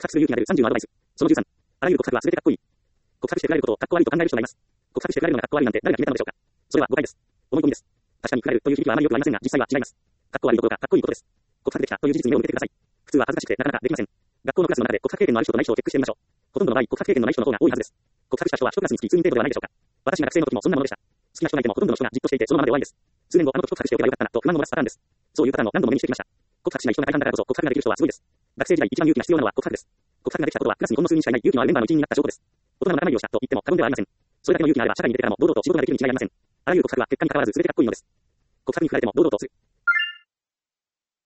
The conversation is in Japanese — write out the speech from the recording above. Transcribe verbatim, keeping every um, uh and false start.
白する勇気が出るさんじゅうのアドバイス。そのじゅうさん。あらゆる告白は全てかっこいい。告白して振られることをかっこ悪いと考える人がいます。告白して振られるのがかっこ悪いなんて誰が決めたのでしょうか。それは誤解です。思い込みです。確かに振られるという響きはあまり良くありませんが、実際は違います。かっこ悪いどころかかっこいいことです。告白できたという事実に目を向けてください。普通は恥ずかしくてなかなかできません。学校のクラスの中で告白経験のある人とない人をチェックしてみましょう。ほとんどの場合、告白経験のない人の方が多いはずです。告白した人は一クラスにつき数人程度ではないでしょうか。私が学生の時もそんなものでした。好きな人がいてもほとんどの人がじっとしていてそのままで終わりです。数年後、あの時告白しておけばよかったなと不満を漏らすパターンです。そういうパターンを何度も目にしてきました。告白しない人が大半だからこそ告白ができる人はすごいです。学生時代一番勇気が必要なのは告白です。告白ができたことはクラスにほんの数人しかいない勇気のあるメンバーの一員になった証拠です。大人の仲間入りをしたと言っても過言ではありません。それだけの勇気があれば社会に出てからも堂々と仕事ができるに違いありません。あらゆる告白は結果に関わらず全てかっこいいのです。告白に振られても堂々とする。